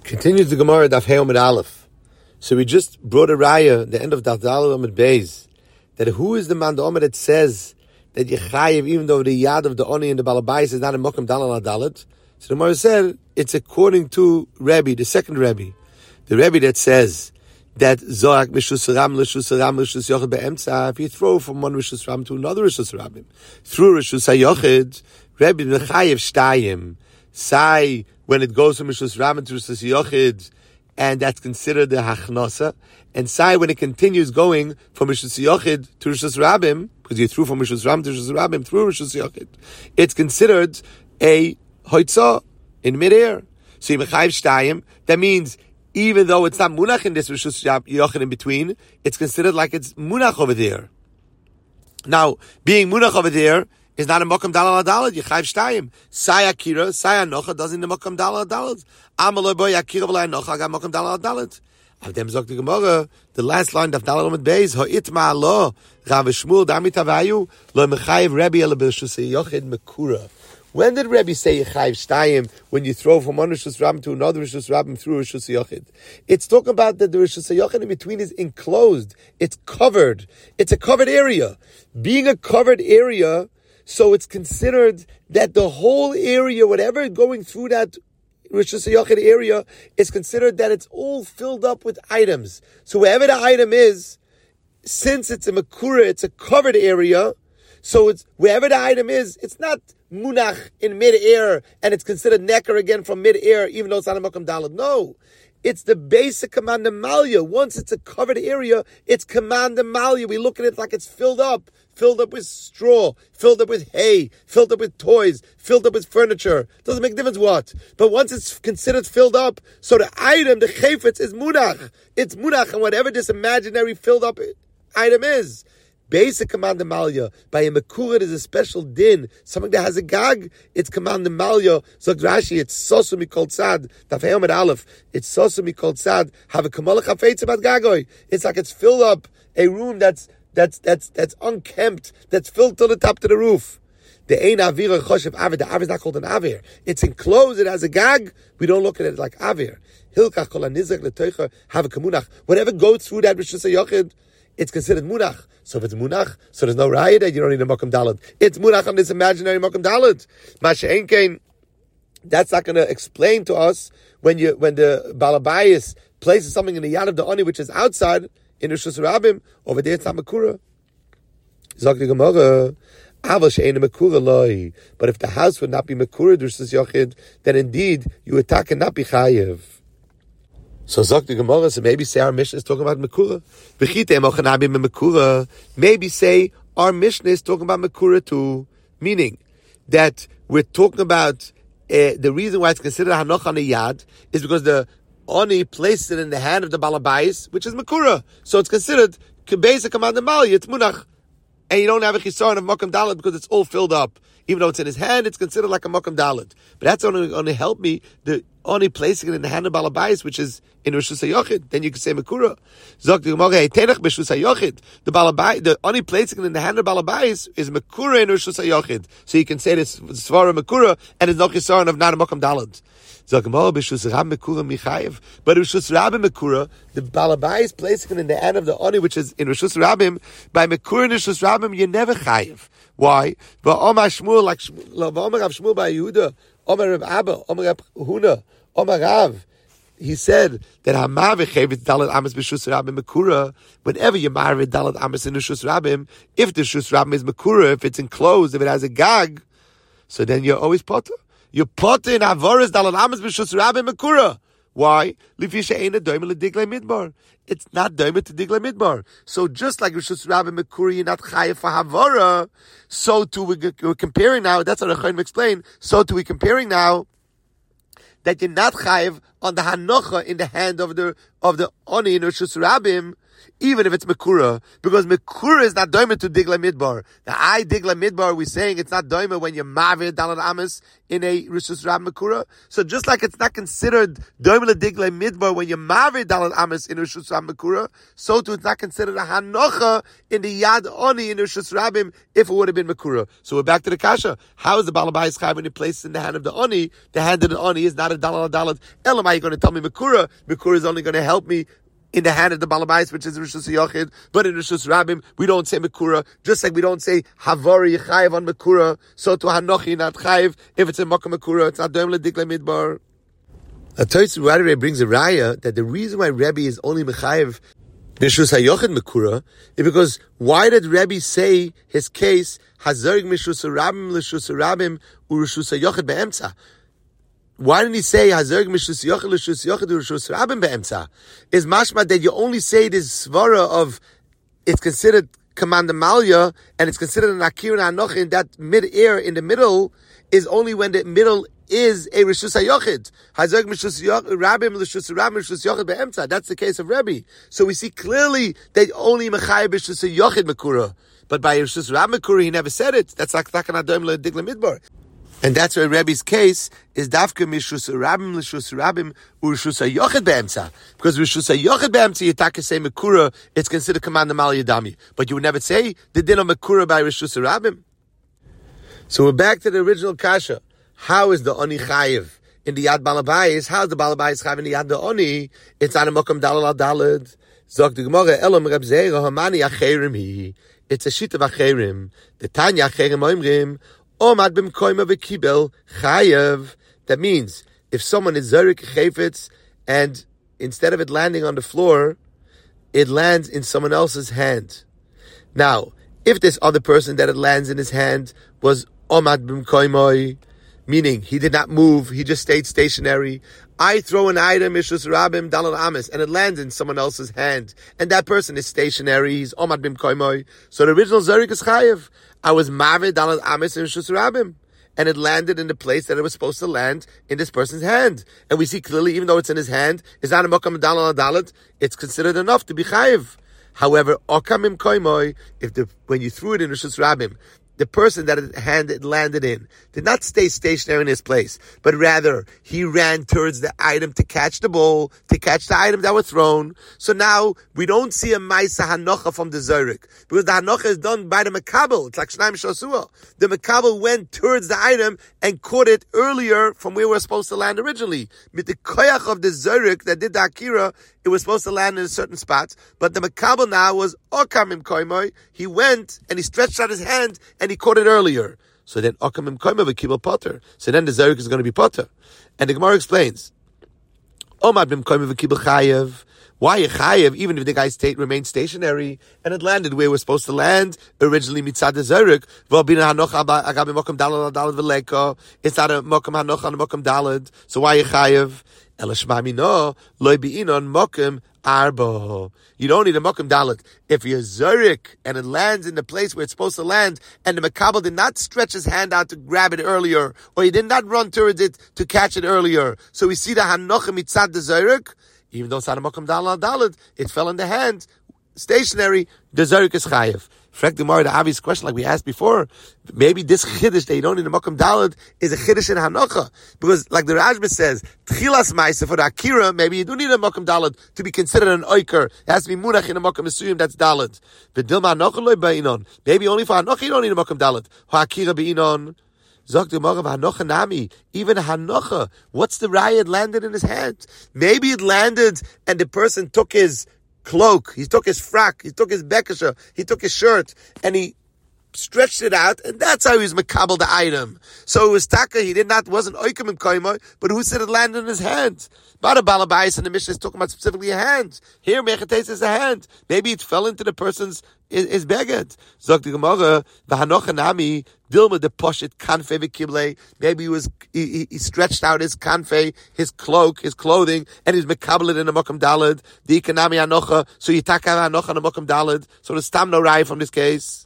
Continues the Gemara Daf Hey Amud Aleph. So we just brought a raya, the end of Daf Daled Amud Beis, that who is the man the Omer that says that Yechayev, even though the yad of the Oni and the Balabais is not in Mokum Dalal Adalet? So the Gemara said it's according to Rebbe, the second Rebbe, the Rebbe that says that Zorak Mishus Ram Lishus Ram Lishus Yochid Be'emtza. If you throw from one Rishus Ram to another Rishus Rabim through Rishus HaYochid, Rebbe Mechayev Shtayim. Sai when it goes from Rishus Rabim to Rishus Yochid, and that's considered the Hachnasa. And Sai when it continues going from Rishus Yochid to Rishus Rabim, because you threw from Rishus Rabim to Rishus Rabim through Rishus Yochid, it's considered a Hoitzah in midair. So you Mechayev Shtayim. That means even though it's not Munach in this Rishus Yochid in between, it's considered like it's Munach over there. Now, being Munach over there is not a Mokam Dalal Adalet. Yechayev Shtayim. Sai Akira, Sai Anocha doesn't in the Mokam Dalal Adalet. Amaloi Boy Akira V'lai Anocha got Mokam Dalal Adalet. Avdem Zok the Gemara, the last line of Dalal Amud Beis, Ha'itma Lo Rav Shmuel Dami Tavayu Lo Mechayev Rebbe El B'Rishus Yochid Mekura. When did Rebbe say Yechayev Shtayim when you throw from one Rishus Rabim to another Rishus Rabim through Rishus Yochid? It's talking about that the Rishus Yochid in between is enclosed. It's covered. It's a covered area. Being a covered area, so it's considered that the whole area, whatever going through that Rishus Yochid area, is considered that it's all filled up with items. So wherever the item is, since it's a Makura, it's a covered area, so it's wherever the item is, it's not Munach in mid-air, and it's considered Necker again from mid-air, even though it's not a Mokam Dalad. No. It's the basic command of Malya. Once it's a covered area, it's command of Malya. We look at it like it's filled up with straw, filled up with hay, filled up with toys, filled up with furniture. Doesn't make a difference what. But once it's considered filled up, so the item, the chayfetz, is Munach. It's Munach, and whatever this imaginary filled up item is. Basic command of Malya. By a Mekura, there's a special din. Something that has a gag, it's command of Malya. Zog Rashi, it's Sosu Mikol Tzad. Daf Hey Amud Aleph. It's Sosu Mikol Tzad. Have a Kamalach Hafetz Bat Gagoy. It's like it's filled up a room that's unkempt, that's filled to the top to the roof. The Ein Avir Choshev Avir. The Avir is not called an Avir. It's enclosed, it has a gag. We don't look at it like Avir. Hilkach Kol HaNizak L'Toicha Have a Kamunach. Whatever goes through that Rishus HaYochid, it's considered Munach. So if it's Munach, so there's no Raya that you don't need a Mokam Dalad. It's Munach on this imaginary Mokam Dalad. Masha Enkein, that's not going to explain to us when the Balabayas places something in the Yad of the Oni, which is outside, in Rishus Rabim, over there it's not Makura. Zok the Gemara, Aval she'ein Makura loy. But if the house would not be Makura, Rishus Yochid, then indeed, you attack and not be Chayev. So Zok the Gemara, so maybe say our Mishnah is talking about Makura. Maybe say our Mishnah is talking about Makura too. Meaning that we're talking about the reason why it's considered Hanoch on the Yad is because the Oni placed it in the hand of the Balabais, which is Makura. So it's considered basic command of Mali, it's Munach. And you don't have a Chisaron of Mokam Dalet because it's all filled up. Even though it's in his hand, it's considered like a Mokam Dalet. But that's only going to help me, the only placing it in the hand of Balabais, which is in Rishus HaYochid. Then you can say Makura. Zok the Gemara, Tenach b'Rishus HaYochid. The only placing it in the hand of Balabais is Makura in Rishus HaYochid. So you can say this Svara Makura, and it's no Chisaron of not a Mokam Dalet. Zok the Gemara, b'Rishus Rab Makura Michayev. But Rishus Rabim Makura, the Balabais placing it in the hand of the Oni, which is in Rishus Rabim, by Makura in Rishus Rabim, you're never Chayev. Why? But Omar Shmuel, like Omar Rav Shmuel by Yehuda, Omar Rav Abba, Omar Rav Huna, Omar Rav, he said that Hamav Echevet Dalet Amas b'Rishus Rabim Makura. Whenever you marry Dalet Amas in Rishus Rabim, if the Rishus Rabim is Makura, if it's enclosed, if it has a gag, so then you're always potter. You're potter in Avoras Dalet Amas b'Rishus Rabim Makura. Why? It's not doimet to diglei midbar. So just like Rishus Rabim Makuri, you're not chayev for havara. So too we're comparing now. That's what the Chaim explained. So too we're comparing now that you're not chayev on the hanocha in the hand of the oni in Rishus Rabim. even if it's Mekura, because Mekura is not doima to Digla Midbar. The I Digla Midbar, we're saying it's not doima when you're Mavir Dalad Amis in a Rishus Rab Mekura. So just like it's not considered doima to Digla Midbar when you're Mavir Dalad Amis in Rishus Rab Mekura, so too it's not considered a Hanocha in the Yad Oni in Rishus Rabim if it would have been Mekura. So we're back to the Kasha. How is the Balabayis Chai when he places in the hand of the Oni? The hand of the Oni is not a Dalad. Elam, are you going to tell me Mekura? Mekura is only going to help me in the hand of the Balabais, which is Rishus Yochid, but in Rishus Rabim, we don't say Mekura, just like we don't say Havari Chayiv on Mekura, so to Hanochi not Chayiv, if it's a Mokkah Mekura, it's not Doim Ledikle Midbar. A Toitz Rebbe brings a raya that the reason why Rebbe is only Mechayiv Rishus HaYochid Mekura is because why did Rebbe say his case, Hazorig Mishus Rabim Lishus Rabim Urishus HaYochid Be'emtza? Why didn't he say Hazerg Mishus Yochid Lishus Yochid Urishus Rabim Be'emtza? Is mashma that you only say this svara of it's considered Command Malya and it's considered an Akir and Anoch in that mid-air in the middle is only when the middle is a Rishus HaYochid. Hazerg Mishus Rabim Lishus Rabim Rishus Yochid Be'emtza. That's the case of Rebbe. So we see clearly that only Mechayah B'Rishus HaYochid Mekura. But by Rishus Rabim Mekura he never said it. That's like Takan Adoim Le'Digla Midbar. And that's why Rebbe's case is Dafka Mishus Rabim Lishus Rabim Urishus HaYochid Be'emtza. Because Rishus HaYochid Be'emtza, you take say Mekura, it's considered Command Mal Yadami. But you would never say the din of Mekura by Rishus Rabim. So we're back to the original Kasha. How is the Oni Chayiv in the Yad Balabayis? How is the Balabayis Chayiv in the Yad the Oni? It's on a Mokam Dalal Al Dalad. Zog the Gemara, Elam Reb Zeira Hamani Acherim Hi. It's a sheet of Acherim. The Tanya Acherim Oimrim. Omad b'mkoima v'kibel chayev. That means if someone is zerik chayfetz and instead of it landing on the floor, it lands in someone else's hand. Now, if this other person that it lands in his hand was omad b'mkoimoi, meaning he did not move, he just stayed stationary. I throw an item, Mishus Rabim Dalal Amis, and it lands in someone else's hand, and that person is stationary. He's omad b'mkoimoi. So the original zerik is chayev. I was Mavid Dalad Amis in Rishus Rabim, and it landed in the place that it was supposed to land in this person's hand. And we see clearly, even though it's in his hand, it's not a Mokam Dalal Dalad, it's considered enough to be Chayiv. However, Okamim Koimoi, when you threw it in Rishus Rabim, the person that it landed in did not stay stationary in his place, but rather he ran towards the item to catch the ball, to catch the item that was thrown. So now we don't see a Maisa Hanocha from the Zorik, because the Hanocha is done by the Makabel. It's like Shnaim Shosua. The Makabel went towards the item and caught it earlier from where we were supposed to land originally. With the Koyach of the Zorik that did the Akira, it was supposed to land in a certain spot, but the Makabel now was Okamim Koimoi. He went and he stretched out his hand and he caught it earlier. So then Okamim Koimoi v'kibel potter. So then the Zerik is going to be potter. And the Gemara explains, Omad bim Koimoi v'kibel chayev. Why a chayev, even if the guy remained stationary and it landed where it was supposed to land, originally mitzad the Zerik, v'abina hanocha agab mokam dalad dalad v'leko. It's not a mokam hanocha and a mokam dalad. So why a chayev? Elashmamino loy bi'inon mokim arbo. You don't need a mokim dalit. If you're zurik and it lands in the place where it's supposed to land, and the makabel did not stretch his hand out to grab it earlier, or he did not run towards it to catch it earlier, so we see the hanocha mitzad the zurik, even though it's not a mokim dalit, it fell in the hand, stationary, the zurik is chayev. Frek the Gemara, the obvious question like we asked before, maybe this chiddush that you don't need a Mokam Dalad is a chiddush in Hanocha. Because like the Rajba says, Tchilas Maisa for the Akira, maybe you do need a Mokam Dalad to be considered an Oiker. It has to be Munach in a Mokam Mesuyim, that's Dalad. V'dilma Hanocha loy ba'inon. Maybe only for Hanocha you don't need a Mokam Dalad. Ha'akira ba'inon. Zok the Gemara, Hanocha nami. Even Hanocha, what's the raya? It landed in his hand. Maybe it landed and the person took his cloak, he took his frock, he took his bekasha, he took his shirt, and he stretched it out, and that's how he was makabel the item. So it was taka, wasn't oikim in koimoy, but who said it landed in his hand? Bada balabais and the Mishnah is talking about specifically a hand. Here, mechates is a hand. Maybe it fell into the person's his beged. Zok the Gemara, v'hanocha nami, dilma de poshet kanfe v'kible. Maybe he stretched out his kanfe, his cloak, his clothing, and he's mekabel it in a mokam dalad. The ikanami hanocha, so you taka hanocha in a mokam dalad. So there's tam no rai from this case.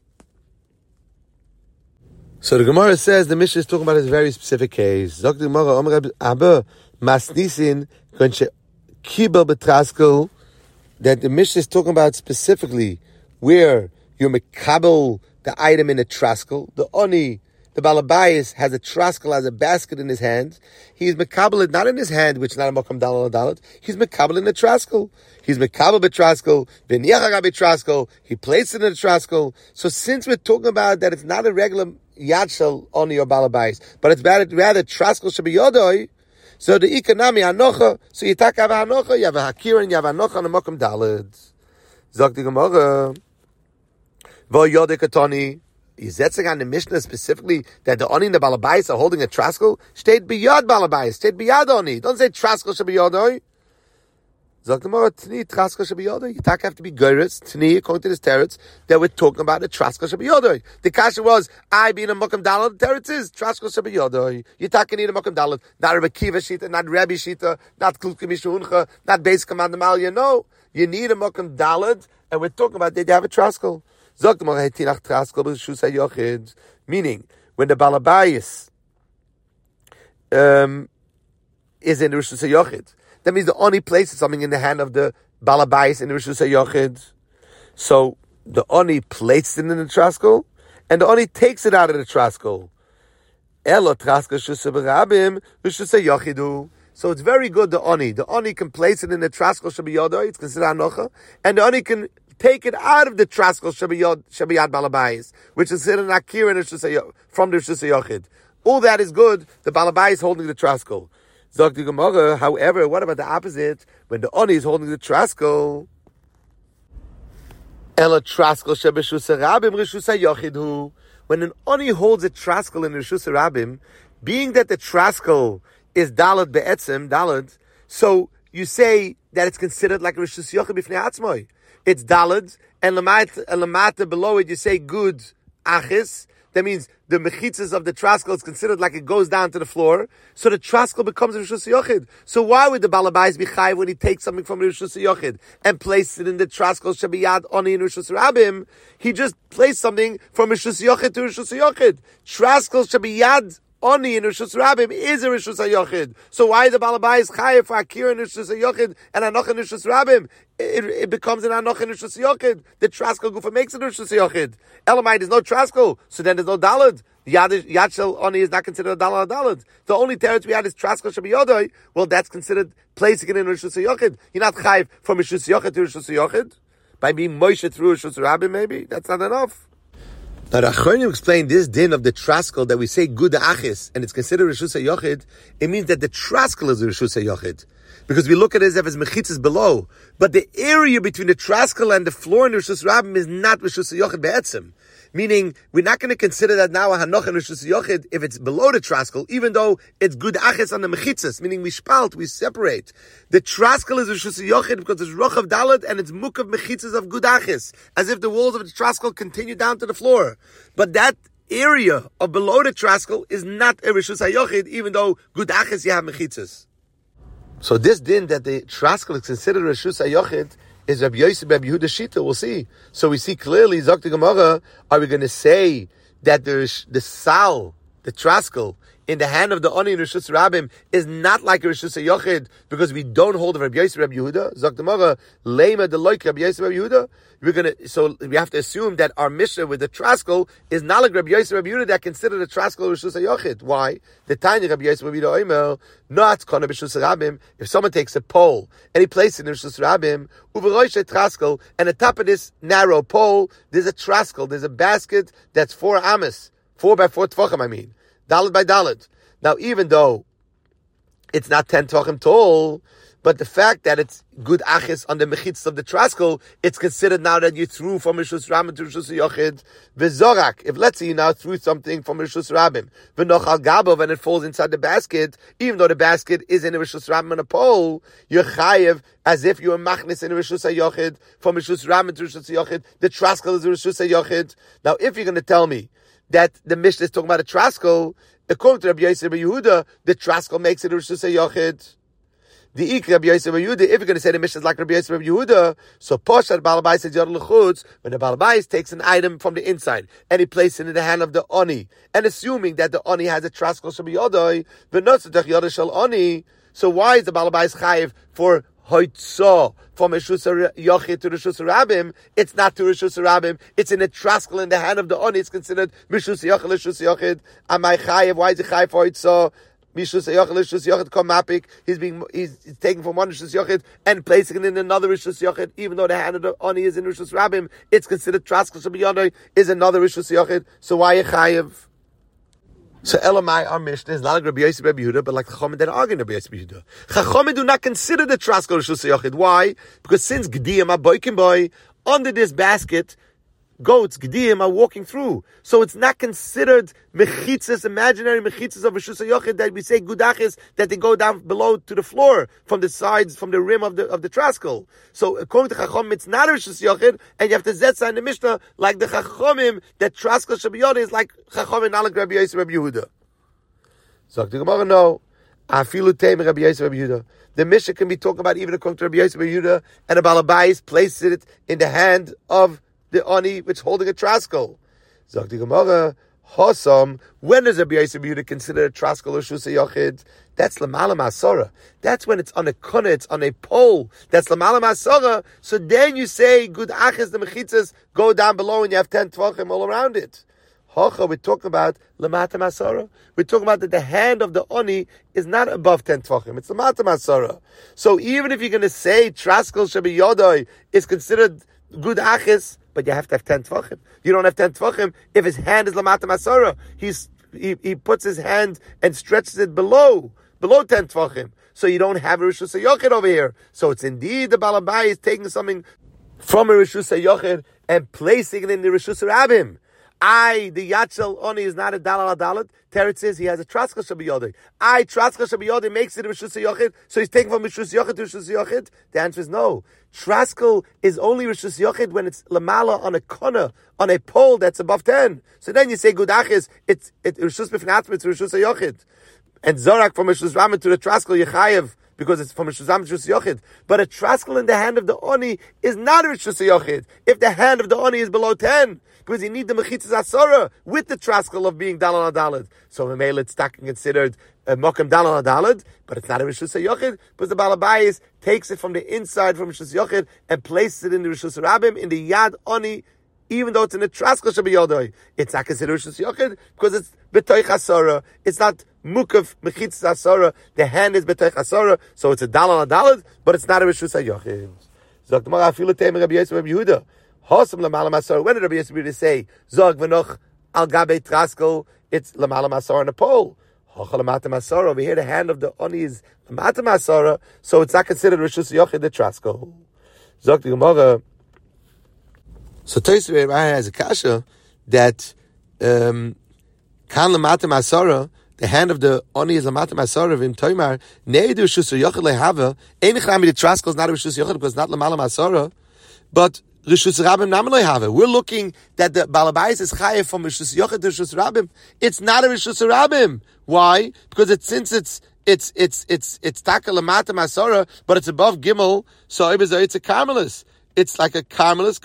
So the Gemara says the Mishnah is talking about this very specific case. Zok the Gemara, Omer Abba Masnisin Kibel betraskel that the Mishnah is talking about specifically where you're mekabel the item in a traskel. The oni, the balabayis, has a traskel, has a basket in his hand. He's mekabel it not in his hand, which is not a mokam dalal dalat. He's mekabel in the traskel. He's mekabel betraskel, v'niachag betraskel. He placed it in the traskel. So since we're talking about that, it's not a regular yadshel oni or balabayis, but it's rather traskel should be yodoi. So the economy anocha. So you take have anocha, you have a hakirin, you have anocha on the mokam dalat. Zok the Gemara. V'yodei katoni. Is that on the Mishnah specifically that the oni and the balabais are holding a traskel? Steht biyad balabais. Steht biyad oni. Don't say traskel should be yodoi. Zok the Gemara. Tni traskel should be yodoi. You have to be geiris. Tni, according to this teretz, that we're talking about the traskel should be yodoi. The kasha was I being a mokam dalad. The teretz is traskel should be yodoi. You need a mokam dalad. Not Rabbi Kiva shita, not Rabbi shita, not Klukei Mishuncha, not Beis Command Amalia. No, you need a mokam dalad, and we're talking about they have a traskel. Meaning, when the balabayis is in the Rishus HaYochid, that means the oni places something in the hand of the balabayis in the Rishus HaYochid. So the oni placed it in the traskel, and the oni takes it out of the traskel. So it's very good, the oni can place it in the traskel, it's considered anocha, and the oni can take it out of the traskel shabiyad balabayis, which is considered an akir from the Rishus HaYochid. All that is good. The balabayis holding the traskel. Zok the Gemara. However, what about the opposite? When the oni is holding the traskel, ela traskel shabishus harabim Rishus HaYochid hu. When an oni holds a traskel in Rishus HaRabim, being that the traskel is dalad be'etzem dalad, so you say that it's considered like a Rishus HaYochid b'fnei atzmoi. It's dalad, and lamata below it you say good achis. That means the mechitzas of the traskel is considered like it goes down to the floor. So the traskel becomes a Rishus HaYochid. So why would the balabais be chayiv when he takes something from Rishus HaYochid and places it in the traskel shabiyad oni in Rishus HaRabim? He just placed something from Rishus HaYochid to Rishus HaYochid. Traskel shabiyad oni in Rishus HaRabim is a Rishus HaYochid. So why the balabais chayiv for akir in Rishus HaYochid and anoch in Rishus HaRabim? It becomes an anoch in Rishus HaYochid. The traskel gufa makes it Rishus HaYochid. Elamai, there's no traskel, so then there's no dalad. Yad shel oni is not considered a dalad. The only teretz we had is traskel shabiyodoi. Well, that's considered placing it in Rishus HaYochid. You're not chayiv from Rishus HaYochid to Rishus HaYochid by being Moshe through Rishus HaRabim. Maybe that's not enough. Now, the Achronim explained this din of the traskel that we say good achis and it's considered Rishus HaYochid. It means that the traskel is Rishus HaYochid. Because we look at it as if it's mechitzas below. But the area between the traskel and the floor in Rishus HaRabim is not Rishus HaYochid be'etzem. Meaning, we're not going to consider that now a hanoch in Rishus HaYochid if it's below the traskel, even though it's good achis on the mechitzas, meaning we spalt, we separate. The traskel is Rishus HaYochid because it's rochav dalad and it's mukav mechitzas of good achis, as if the walls of the traskel continue down to the floor. But that area of below the traskel is not a Rishus HaYochid, even though good achis you have mechitzas. So this din that the traskel is considered Rishus HaYochid is Rabbi Yosef, Rabbi Yehuda Shita. We'll see. So we see clearly, Zok the Gemara, are we going to say that the sal, the traskel, in the hand of the oni in Rishus HaRabim is not like a Rishus HaYochid because we don't hold of Rabbi Yosef, Rabbi Yehuda? Zok the Gemara, Lema the loik Rabbi Yosef, Rabbi Yehuda? So we have to assume that our Mishnah with the traskel is not like Rabbi Yosef, Rabbi Yehuda that considered the traskel Rishus HaYochid. Why? The Tanya Rabbi Yosef, Rabbi Yehuda Omer, not Kona Rishus HaRabim. If someone takes a pole and he places it in Rishus HaRabim, uveroishe traskel, and at the top of this narrow pole, there's a traskel, there's a basket that's 4 amas, 4 by 4 tvachim, daled by daled. Now, even though it's not 10 tvachim tall, but the fact that it's good achis on the mechitzas of the traskel, it's considered now that you threw from Rishus HaRabim to Rishus HaYochid. V'zorak, if let's say you now threw something from Rishus HaRabim, v'noch al gabov, and it falls inside the basket, even though the basket is in a Rishus HaRabim on a pole, you're chayev as if you were machnis in a Rishus HaYochid, from Rishus HaRabim to Rishus HaYochid. The traskel is a Rishus HaYochid. Now, if you're going to tell me that the Mishnah is talking about a traskel, according to Rabbi Yosef Rabbi Yehuda, the traskel makes it a Rishus HaYochid. The Ik Rabbi Yosef Rabbi Yehuda, if you're going to say the Mishnah is like Rabbi Yosef Rabbi Yehuda, so Poshat Balabais says Yod L'chutz, when the Balabais takes an item from the inside and he places it in the hand of the Oni, and assuming that the Oni has a traskel Shabbi Yodoi, V'notzatach Yodoi Shal Oni, so why is the Balabais chayiv for hoitzo from Rishus Yochid to Rishus Rabim, it's not to Rishus Rabim. It's in a traskel in the hand of the oni. It's considered Rishus Yochid, Rishus Yochid. Amai chayev? Why is it chayev for hoitzo? Mishus Yochid, Rishus Yochid kom mapik. He's taking from one Rishus Yochid and placing it in another Rishus Yochid, even though the hand of the oni is in Rishus Rabim. It's considered traskel shabiyadoi is another Rishus Yochid. So why a chayev? So Elamai, our Mishnah is not like Rabbi Yosef Rabbi Yehuda, but like Chachamim that argue Rabbi Yosef Rabbi Yehuda. Chachamim do not consider the traskel Rishus Yochid. Why? Because since Gediyim Aboikim Boy, under this basket, goats, Gediyim, are walking through. So it's not considered mechitzas, imaginary mechitzas of Rishus Yochid that we say gudachis, that they go down below to the floor, from the sides, from the rim of the traskel. So according to Chachamim, it's not Rishus Yochid, and you have to zetza in the Mishnah, like the Chachamim, that traskel shabiyot is like Chachamim, not like Rabbi Yosef Rabbi Yehuda. So the Gemara, no. Afilu teim Rabbi Yosef Rabbi Yehuda. The Mishnah can be talking about even according to Rabbi Yosef Rabbi Yehuda, and the Balabais places it in the hand of the oni which holding a traskel. Zok the Gemara, Hosam, when does Rabbi Yosef Yehuda consider a traskel or Rishus Yochid? That's Lamala Masora. That's when it's on a kuna, it's on a pole. That's Lamala Masora. So then you say, Good Achas, the Mechitzas, go down below and you have 10 Tvachim all around it. Hocha, we're talking about Lamata Masora. We're talking about that the hand of the oni is not above 10 Tvachim. It's Lamata Masora. So even if you're going to say traskel Shabi Yodoi is considered Good Achas, but you have to have 10 Tvachim. You don't have 10 Tvachim if his hand is Lamata Masora. He puts his hand and stretches it below 10 Tvachim. So you don't have a Rishus Yochid over here. So it's indeed the Balabai is taking something from a Rishus Yochid and placing it in the Rishus Rabim. The Yatzel Oni is not a Dalal Adalat. Teretz says he has a Traskel Shabiyodai. Traskel Shabiyodai makes it a Rishus Yochid, so he's taking from Rishus Yochid to Rishus Yochid. The answer is no. Traskel is only Rishus Yochid when it's Lamala on a corner, on a pole that's above 10. So then you say Gudachis, it's Rishus B'fnatm, it's Rishus Yochid. And Zorak from Rishus Raman to the Traskel Yechayev, because it's from Rishus Raman to Rishus Yochid. But a Traskel in the hand of the Oni is not a Rishus Yochid if the hand of the Oni is below 10. Because you need the mechitzas asora with the traskel of being dalal adalad. So Mamela it's considered a mokam dalal adalad, but it's not a rishus yochid because the balabais takes it from the inside from rishus yochid and places it in the rishus rabim in the yad oni, even though it's in the traskel shabiyodoi. It's not considered rishus yochid because it's betoich asora. It's not mukaf mechitzas asora. The hand is betoich asora, so it's a dalal adalad, but it's not a rishus yochid. Zok Gemara afilu teim Rabbi Yosef Rabbi Yehuda. Hosam Lamala Masor. When did Rabbi Yosef Yehuda say Zog v'noch al gabe traskel? It's Lamala Masor on a pole. Hocha Lamata Masor. Over here, the hand of the oni is Lamata Masor, so it's not considered Rishus Yochid the traskel. Zog the Gemara. So Tosfos has a kasha that kan Lamata Masor. The hand of the oni is Lamata Masor of him Toimar. Neidu Rishus Yochid lehava. Ein chami the traskel is not a Rishus Yochid because it's not Lamala Masor, but Rishus Rabim Namaloi have. We're looking that the Balabais is chayev from Rishus Yochid to Rishus Rabim. It's not a Rishus Rabim. Why? Because since it's taka lamata masora, but it's above Gimel, so it's a Carmelis. It's like a Carmelis.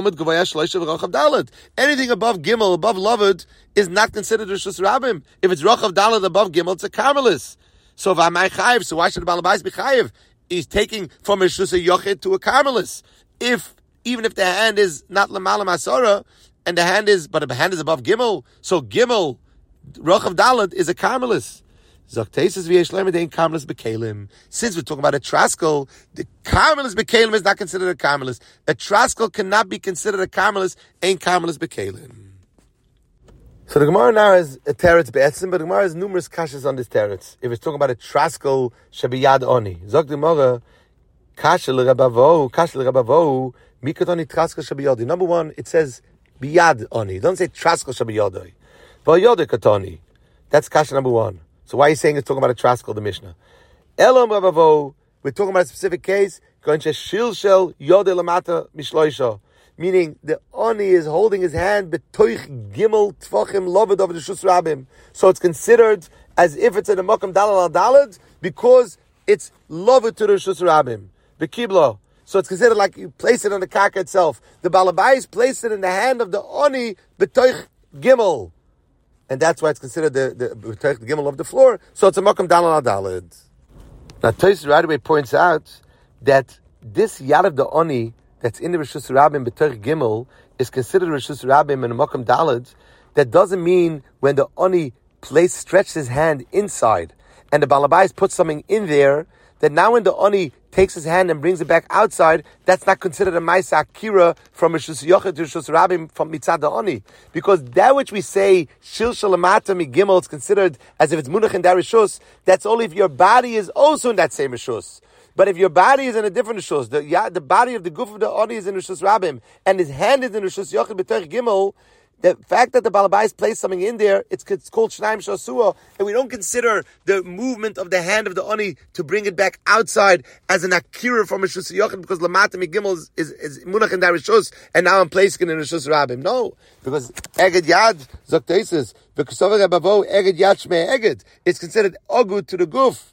Anything above Gimel, above Loved, is not considered Rishus Rabim. If it's Rochav Dalad above Gimel, it's a Carmelis. So if I'm chayev, so why should the Balabais be chayev? He's taking from Rishus Yochid to a Carmelis. Even if the hand is not Lamala Masora, and the hand is above Gimel, so Gimel, Rochav Dalad, is a Carmelis. Zaktesis v'yeshlemedein Carmelis b'kelim. Since we're talking about a traskel, the Carmelis b'kelim is not considered a Carmelis. A traskel cannot be considered a Carmelis, ain't Carmelis b'kelim. So the Gemara now has a teretz be'etzim, but the Gemara has numerous kashas on this teretz. If it's talking about a traskel, shabiyad oni. Zok the Gemara, kasha l'rabavo, mikatoni traskel shabiyadi. Number one, it says biyad oni. It doesn't say traskel shabiyadi. V'yode katoni. That's kasha number one. So why are you saying it's talking about a traskel, the Mishnah? Elam rabavo. We're talking about a specific case. Going to shilshel yode lamata mishloisha. Meaning the oni is holding his hand betoich gimel tvachim loved of the Rishus Rabim. So it's considered as if it's in a makam dalal dalad because it's loved to the Rishus Rabim. Bekiblo. So it's considered like you place it on the karka itself. The balabais place it in the hand of the oni betoich gimel. And that's why it's considered the gimel of the floor. So it's a makam dalal dalad. Now Tosfos right away points out that this Yad of the Oni that's in the Rishus Rabbim B'Torch Gimel is considered Rishus Rabbim in the Makam Daled, that doesn't mean when the Oni stretches his hand inside and the Balabais puts something in there, that now when the Oni takes his hand and brings it back outside, that's not considered a Maisa Akira from Rishus Yochid to Rishus Rabbim from Mitzad the Oni. Because that which we say, Shil Shalamata Migimel, it's considered as if it's Munach in that Rishus, that's only if your body is also in that same Rishus. But if your body is in a different Rishus, the body of the Guf of the Oni is in Rishus Rabbim, and his hand is in Rishus Yochid B'Torch Gimel, the fact that the Balabais placed something in there, it's called Shnaim Shasua, and we don't consider the movement of the hand of the Oni to bring it back outside as an Akira from Rishus Yochid, because Lamata Migimel is Munach in that Rishus, and now I'm placing it in Rishus Rabbim. No, because Eged Yad, Zokteisis, V'Kesover Rebavo, Eged Yad Shmei Eged, it's considered Ogud to the Guf.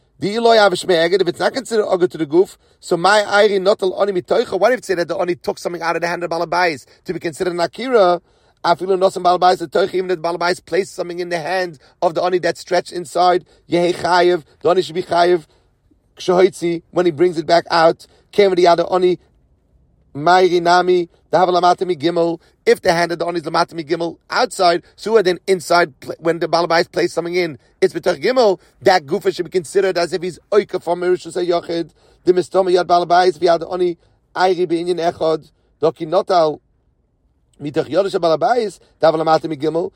If it's not considered Ogud to the Guf, so my Ayri not al Oni mitoicha. What if it say that the Oni took something out of the hand of the Balabais to be considered an Akira? Even if the Balabais placed something in the hand of the Oni that's stretched inside, Yehei Chayev, the Oni should be Chayev, Kshohitzi, when he brings it back out, came the other Oni, Mayri Nami, the Havalamata Gimel, if the hand of the Oni is Lamata Gimel outside, so then inside, when the Balabais place something in, it's B'Torch Gimel, that Gufa should be considered as if he's Oika from Rishus HaYochid, the Mistoma Yad Balabais, V'Yad Oni, Ayri B'Inyan Echad, Doki Notal, Mitach Yodesh Balabais, Dav Lamata Migimel.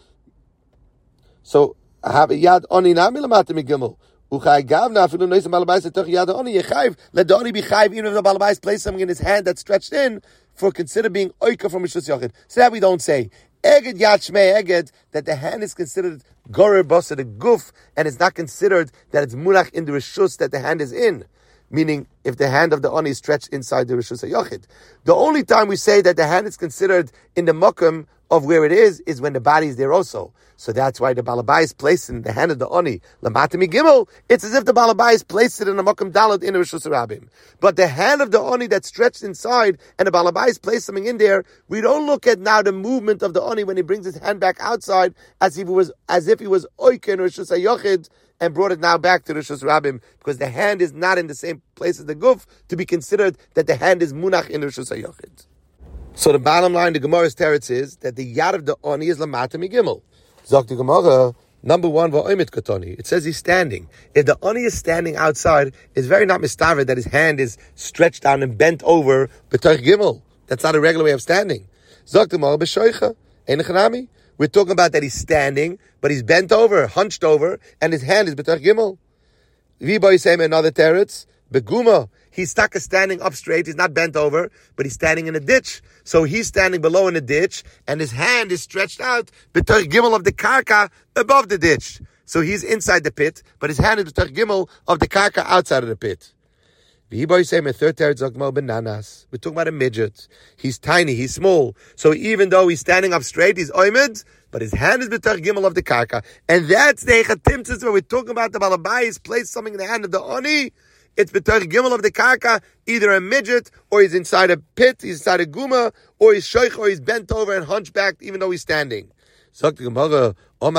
So have a Yad Oni Nami Lamata Migimel. Uchay Gavna Afilu Noisem Balabais Toch Yad Oni Yechayiv. Let the Oni be chayiv even if the Balabais place something in his hand that's stretched in for consider being oika from Rishus Yochid. So that we don't say Eged Yad Shmei Eged, that the hand is considered Gorer Bosa the Guf, and it's not considered that it's Munach in the Rishus that the hand is in. Meaning, if the hand of the Oni is stretched inside the Rishus HaYochid. The only time we say that the hand is considered in the Mokum of where it is when the body is there also. So that's why the Balabais placed in the hand of the Oni, Lamatami Gimel, it's as if the Balabais placed it in the Mokum Dalet in the Rishus Rabbim. But the hand of the Oni that's stretched inside and the Balabais placed something in there, we don't look at now the movement of the Oni when he brings his hand back outside as if he was Oike in Rishus HaYochid, and brought it now back to the Rishus Rabbim, because the hand is not in the same place as the Guf to be considered that the hand is Munach in the Rishus HaYochid. So the bottom line, the Gemara's teretz is that the Yad of the Oni is Lamata Migimel. Zok the Gemara, number one, Va'oimit Katoni. It says he's standing. If the Oni is standing outside, it's very not mistaver that his hand is stretched down and bent over B'Torch Gimel. That's not a regular way of standing. Zok the Gemara, B'Shoicha, Einachanami. We're talking about that he's standing, but he's bent over, hunched over, and his hand is B'Torch Gimel. Viboy same another teretz, Beguma. He's stuck standing up straight, he's not bent over, but he's standing in a ditch. So he's standing below in a ditch, and his hand is stretched out, B'Torch Gimel of the Karka, above the ditch. So he's inside the pit, but his hand is B'Torch Gimel of the Karka outside of the pit. Viboy same a third teretz, Zokmo Bananas. We're talking about a midget. He's tiny, he's small. So even though he's standing up straight, he's oimid, but his hand is B'Torch Gimel of the Karka. And that's the Echatimtzis where we're talking about the Balabais placed something in the hand of the Oni. It's B'Torch Gimel of the Karka, either a midget, or he's inside a pit, he's inside a guma, or he's shoich, or he's bent over and hunchbacked, even though he's standing. The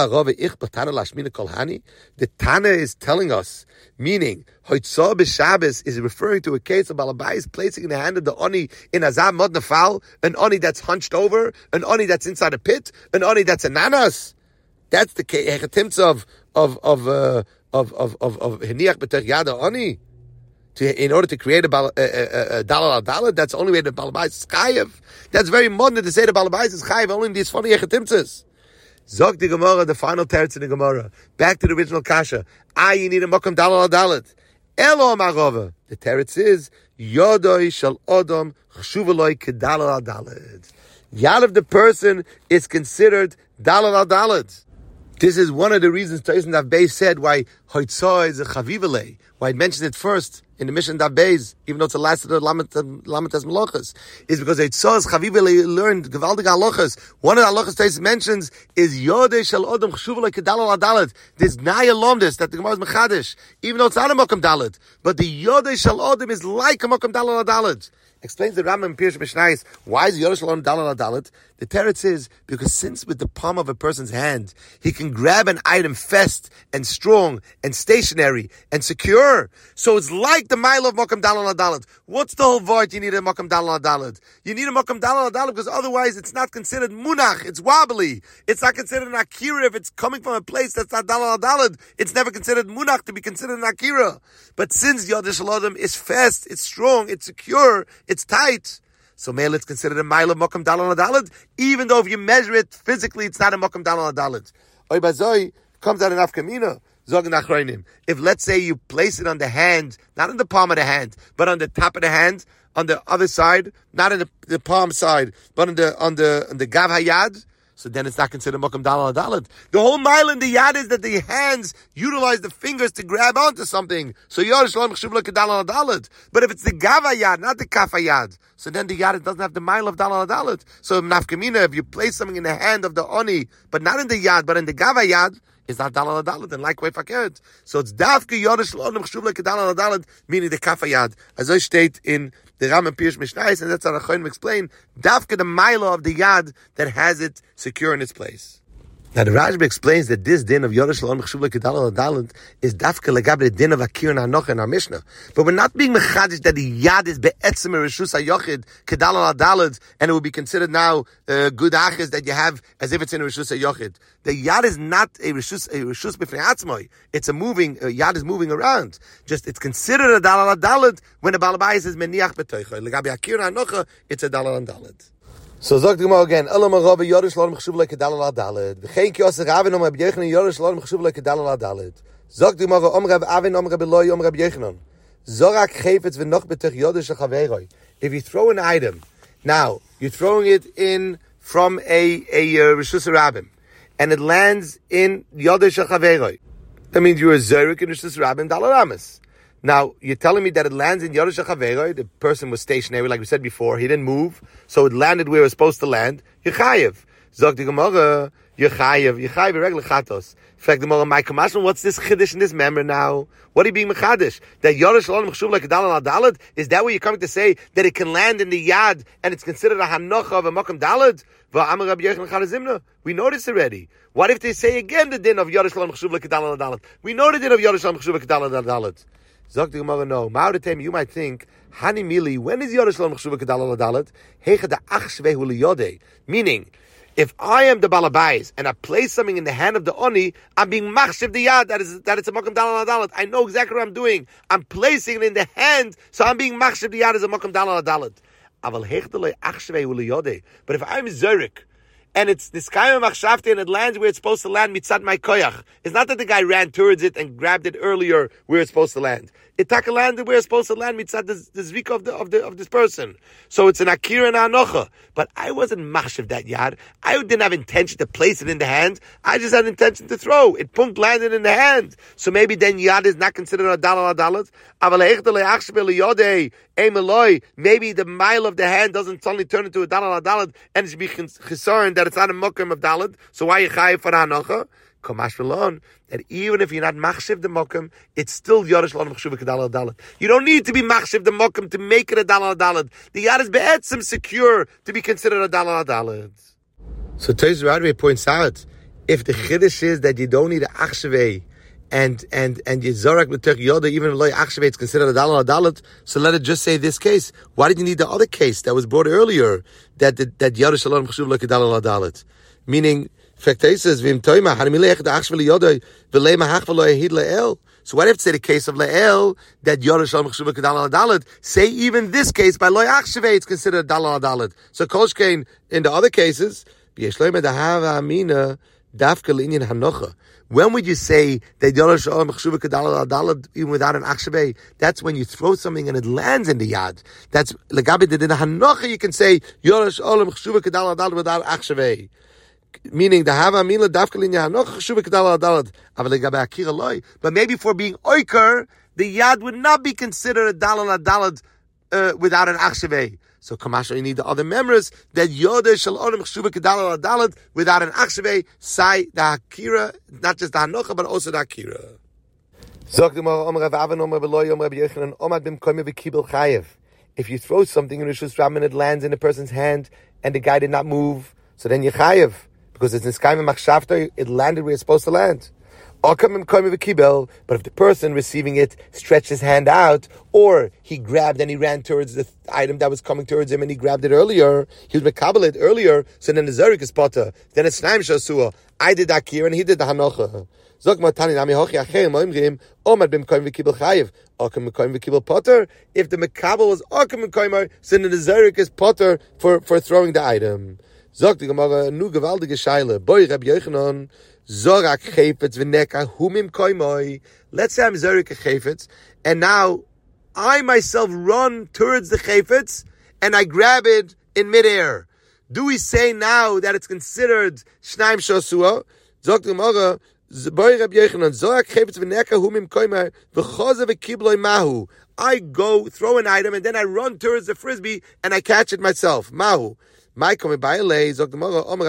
Tana is telling us, meaning, Hoitzah b'Shabbos is referring to a case of Balabais placing in the hand of the Oni in Azab Mod Nafal, an Oni that's hunched over, an Oni that's inside a pit, an Oni that's a nanas. That's the Hechatimtz of Heniach B'Torch Yad Oni. In order to create a Dalal al-Dalad, that's the only way the Balabais is Chayev. That's very modern to say the Balabais is Chayev only in these funny Hechatimtzes. Zog the Gemara, the final teretz in the Gemara. Back to the original kasha. You need a Mokum Dalal al-Dalad. Elo Amarova. The teretz is, Yodoi shal Odom chshuvaloi kedalal al-Dalad. Yad of the person is considered Dalal al-Dalad. This is one of the reasons Tosin Dav Beis said why Hoitzah is a Chavivale. Why I mentioned it first in the Mission Dav Beis, even though it's the last of the Lamatas Malachas, is because Hoitzah is Chavivale learned Gevaldig Halachas. One of the Halachas Tosin mentions is Yodei Shel Odom Chshuvaloi Kedalal Adalat. This Naya Lomdis that the Gemara is Mechadish, even though it's not a Mokum Dalet, but the Yodei Shel Odom is like a Mokum Dalal Adalat. Explains the Rambam in Pirush Mishnayos, why is Yodei Shel Odom Dalal Adalat? The teretz is because since with the palm of a person's hand, he can grab an item fast and strong and stationary and secure. So it's like the mile of Makam Dalal Adalat. What's the whole void you need a Makam Dalal Adalat? You need a Makam Dalal Adalat because otherwise it's not considered munach, it's wobbly. It's not considered an akira if it's coming from a place that's not Dalal Adalat. It's never considered munach to be considered an akira. But since Yod Shalom is fast, it's strong, it's secure, it's tight, so male, it's considered a mile of Makam Dalal Adalat, even though if you measure it physically, it's not a Makam Dalal Adalat. Oy bazoi comes out in Afkamina. If let's say you place it on the hand, not on the palm of the hand, but on the top of the hand, on the other side, not on the palm side, but on the gav hayad, so then it's not considered Makam Dalal Adalat. The whole mile in the yad is that the hands utilize the fingers to grab onto something. So Yod Shalom Chshuv Dalal Adalat. But if it's the gav hayad, not the kaf hayad, so then the yad doesn't have the mile of Dalal Adalat. So nafkamina, if you place something in the hand of the oni, but not in the yad, but in the gav hayad, it's not Dalal Adalat, and likewise fakert. So it's Dafke Yod Shalom Chshuv Dalal Adalat, meaning the kaf hayad, as I state in the Ram and Pirush Mishnayos, and that's how Rachonim explain, Dafka the milo of the yad that has it secure in its place. Now the Rashba explains that this din of Yod Shalom Chshuv Dalal Adalat is Dafka legabe the din of Akir and Hanocha in our Mishnah. But we're not being mechadish that the yad is be'etzem Rishus HaYochid Kedalal Adalat, and it will be considered now good achis that you have as if it's in Rishus HaYochid. The yad is not a Rishus b'fnei atzmoi. It's a moving, yad is moving around. Just, it's considered a Dalal Adalat when the Balabais is meniach b'toicha. Legabe Akir and Hanocha, it's a Dalal Adalat. So zog the Gemara again. Elam Rav Yod Shalom Chshuv Dalal Adalat. V'chein Kiyos Ravin Om Rabbi Yochanan Yod Shalom Chshuv Dalal Adalat. Zog the Gemara Om Rav Avin Om Rabbi Eloi Om Rabbi Yochanan. Zorak Chayfetz V'noch B'tech Yod Shachaveroi. If you throw an item, now you're throwing it in from a Rishus Rabbim, and it lands in Yod Shachaveroi. That means you're a Zeruk in Rishus Rabbim Dalal Amas. Now, you're telling me that it lands in Yodesh HaChaveroi, the person was stationary, like we said before, he didn't move, so it landed where it was supposed to land, Yechayev. Zog the Gemara, Yechayev regular chatos. In fact, the Gemara, my Kamashman, what's this chiddush in this member now? What are you being mechadish? That Yodesh Shalom Chshuv like Dalal Adalat? Is that what you're coming to say, that it can land in the yad, and it's considered a hanocha of a makam dalad? We know this already. What if they say again the din of Yodesh Shalom Chshuv like Dalal Adalat? We know the din of Yodesh Shalom Chshuv like Dalal Adalat. Zog the Gemara, no. Ma'odatem, you might think, Hani Mili, when is Yod Shalom Chshuv Dalal Adalat? Hecha da achshvei hu liyodei. Meaning, if I am the balabais and I place something in the hand of the oni, I'm being machshiv the yad, that it's a makam dalal adalat. I know exactly what I'm doing. I'm placing it in the hand, so I'm being machshiv the yad as a makam dalal adalat. Aval hechdelei achshvei hu liyodei. But if I'm Zurich, and it's this kaim machshavte and it lands where it's supposed to land mitzad my koyach. It's not that the guy ran towards it and grabbed it earlier where it's supposed to land. It taka landed where it's supposed to land mitzad the zvika of this person. So it's an akira and anocha. But I wasn't machshav that yad. I didn't have intention to place it in the hand. I just had intention to throw. It pumped landed in the hand. So maybe then yad is not considered a dalal adalat. Maybe the mile of the hand doesn't suddenly turn into a dalal adalat and it should be concerned that it's not a mokum of dalad. So why you chayiv for anocha? Kamash Malon, that even if you're not machshiv the mokum, it's still Yodesh Shalom Chshuv Dalal Adalat. You don't need to be machshiv the mokum to make it a Dalal Adalat. The yad is be'etzim secure to be considered a Dalal Adalat. So Toys Radway points out, if the chiddush is that you don't need a achshevei and you zorak b'tech yoda, even if loy achshevei, it's considered a Dalal Adalat, so let it just say this case. Why did you need the other case that was brought earlier, that Yodesh Shalom Chshuv Dalal Adalat? Meaning, so why do you have to say the case of Le'el that Yodesh Shalom Chshuv Dalal Adalat? Say even this case by Loy Achshevei it's considered Dalal Adalat. So Kolshkein in the other cases, when would you say that Yodesh Shalom Chshuv Dalal Adalat even without an Achshevei? That's when you throw something and it lands in the yad. That's Legabi in the Hanocha you can say Yodesh Shalom Chshuv Dalal Adalat without Achshevei. Meaning the hava mila dafkalin yahanoch chshuv kedalal adalat aval legabe akira loy. But maybe for being oiker, the yad would not be considered a dalal adalat without an achshevei. So kamasha, you need the other members that yodesh shalom chshuv kedalal adalat without an achshevei. Sai the akira, not just the hanocha but also the akira. If you throw something in Rishus Rabbim and it lands in a person's hand and the guy did not move, So then you chayev, because it's niskayim machshavto, it landed where it's supposed to land. But if the person receiving it stretched his hand out, or he grabbed and he ran towards the item that was coming towards him and he grabbed it earlier, he was mekabel it earlier, so then the zarik is potter. Then it's snaim shasua. I did akir and he did the hanocha. Zok matani nami hochi acherim oimrim omad b'mkoim v'kibel chayiv akim mkoim v'kibel potter. If the mekabel was akim mkoim, so then the zarik is potter for throwing the item. Zok the Gemara nu gewaldige shaila. Boy Reb Yochanan. Zorak chayfetz v'neka humim koimoi. Let's say I'm zorak a chayfetz, and now I myself run towards the chayfetz, and I grab it in midair. Do we say now that it's considered shnaim shosua? Zok the Gemara, Boy Reb Yochanan, Zorak chayfetz v'neka humim koimoi v'choza v'kibloi mahu. I go throw an item, and then I run towards the frisbee, and I catch it myself. Mahu. Do we look at this as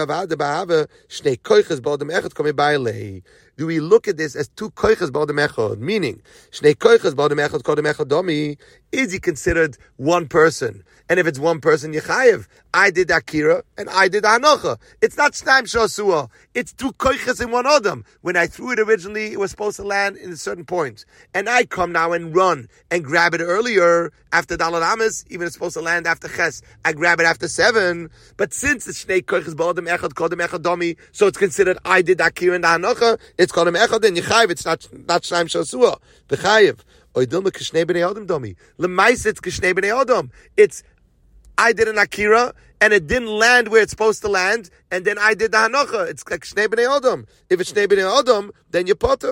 two koiches ba'adam echad? Meaning, shnei koiches ba'adam echad kodem echad domi. Is he considered one person? And if it's one person, yechayev. I did akira and I did hanocha. It's not shnaim shosua. It's two koiches in one adam. When I threw it originally, it was supposed to land in a certain point, and I come now and run and grab it earlier after dalad amis. Even it's supposed to land after ches. I grab it after 7. But since it's shnei koiches ba'adam echad kodem echad domi, so it's considered I did akira and hanocha. It's kodem echad and yechayev. It's not shnaim shosua. Bechayev. It's I did an akira and it didn't land where it's supposed to land, and then I did the hanocha. It's like shnei b'nei adam. If it's shnei b'nei adam, then you potter.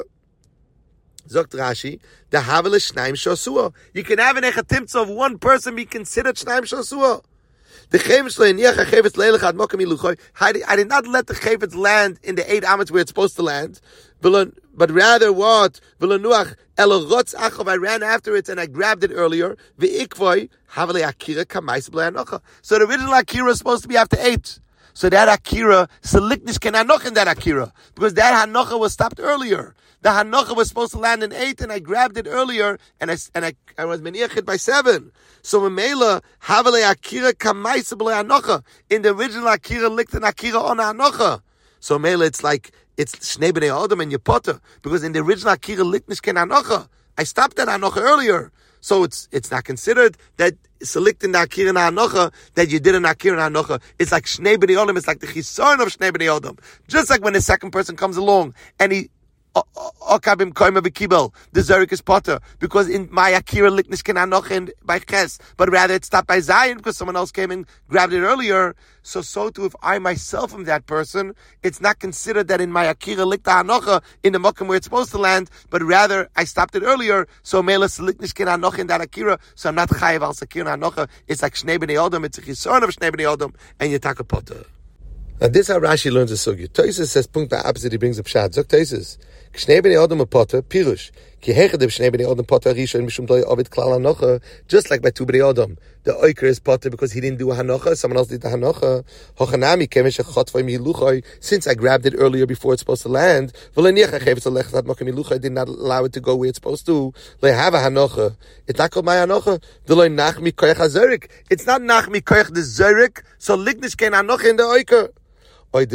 Zokt Rashi, the havel is shnaim shosua. You can have an echatimtza of one person be considered shnaim shosua. The chayvetz leiniach chayvetz leilach ad mokem iluchoy. I did not let the chayvetz land in the 8 amets where it's supposed to land, but rather what? V'lanuach elorotz achov. I ran after it and I grabbed it earlier. V'ikvoy havale akira kamais b'le'anocha. So the original akira is supposed to be after 8. So that akira, seliknish can hanoch in that akira, because that hanocha was stopped earlier. The hanocha was supposed to land in 8, and I grabbed it earlier, and I was meniach it by 7. So Mamela havale akira kamais b'le'anocha. In the original akira, licked an akira on hanocha. So Mela, it's like it's shnei b'nei adam and potter, because in the original akira liknish ken hanocha. I stopped that hanocha earlier, so it's not considered that select in the akira and hanocha that you did an akira and hanocha. It's like shnei b'nei adam. It's like the chisaron of shnei b'nei adam. Just like when the second person comes along and he okabim koima v'kibel, the zarik is potter, because in my akira liknish ken hanocha by ches, but rather it stopped by zayin because someone else came and grabbed it earlier. So too, if I myself am that person, it's not considered that in my akira likta hanocha in the mokum where it's supposed to land, but rather I stopped it earlier. So melas liknish ken hanocha in that akira, so I'm not chayiv al sakir hanocha. It's like shnei b'nei adam. It's a chisaron of shnei b'nei adam, and you take a potter. Now this is how Rashi learns the sugya. Tosis says punkt by opposite. He brings up pshat. Zok Tosis. Shnei b'nei adam a potter pirush. Ki hechadem shnei b'nei adam potter rishon mishum doy ovid klal hanocha. Just like by two b'nei adam, the oiker is potter because he didn't do a hanocha. Someone else did the hanocha. Hochanami kemesh achotvoy mihiluchoy. Since I grabbed it earlier before it's supposed to land, v'leniach achevetz alechat mokem mihiluchoy, did not allow it to go where it's supposed to. They have a hanocha. It's not called my hanocha. V'loy nach mi koyach hazorik. It's not nach mi koyach the zorik. So lignish ken hanocha in the oiker. It's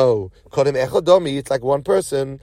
like one person.